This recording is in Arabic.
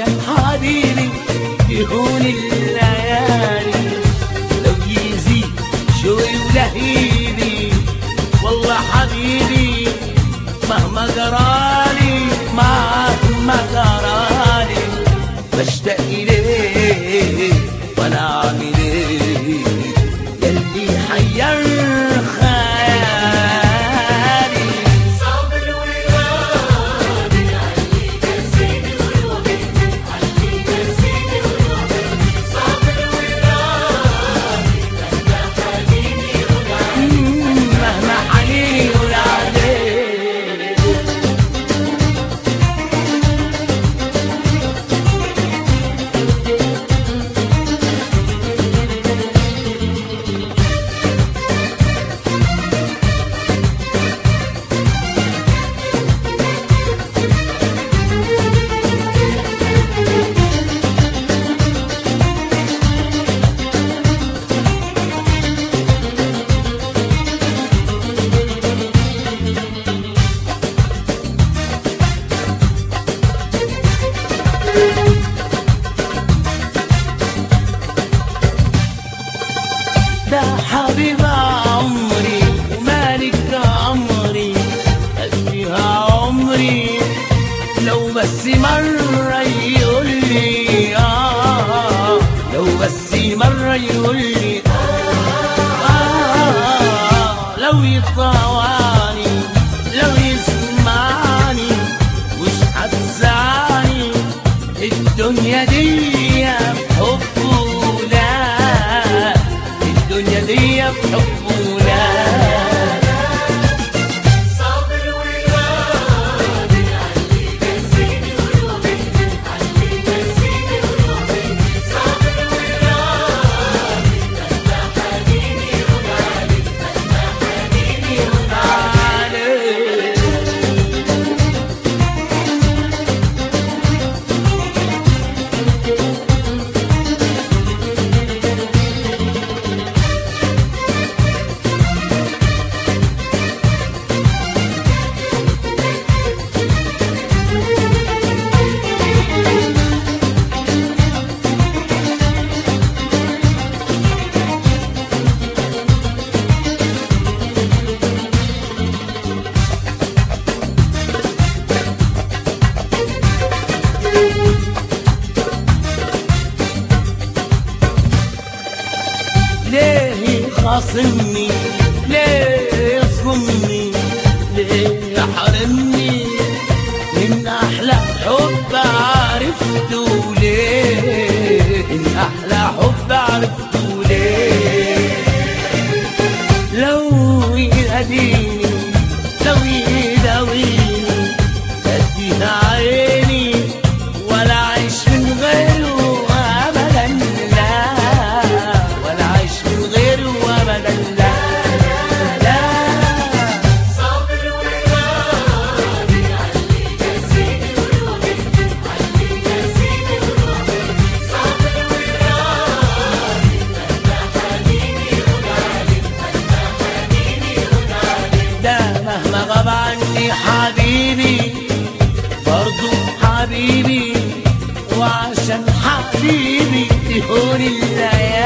وعشان حبيبي يهون الليالي، لو يزيد شوي ولهيبي والله حبيبي مهما جرالي مهما جرالي بشتاق إليه وأنا أعمل إيه يلي حير خيالي. صابر وراضي علي كسيني وروحي، علي كسيني وروحي، صابر وراضي مهما حنيني يقول عليك، مهما حنيني يقول عليك. ده حبيب عمري ومالك عمري أديها عمري، لو بس مرة يقولي لو بس مرة يقولي لو يطوعني لو يسمعني مش هتزعلني الدنيا دي بحبه لا، الدنيا دي بحبه لا. صابر وراضي علي كسيني وروحي، علي كسيني وروحي، صابر وراضي مهما حنيني يقول عليك، مهما حنيني يقول عليك. ليه خاصمني ليه يظلمني ليه يحرمني من أحلى حب عرفته ليه، من أحلى حب عرفته ليه. لو يهديني لو يداويني أديها عيني ولا أعيش من غيره أبدا لا، ولا أعيش من غيره أبدا لا لا. صابر وراضي علي كسيني وروحي، علي كسيني وروحي، صابر وراضي مهما حنيني يقول عليك، مهما حنيني يقول عليك. ده مهما غاب عني حبيبي برضو حبيبي، وعشان حبيبي تهون الليالي.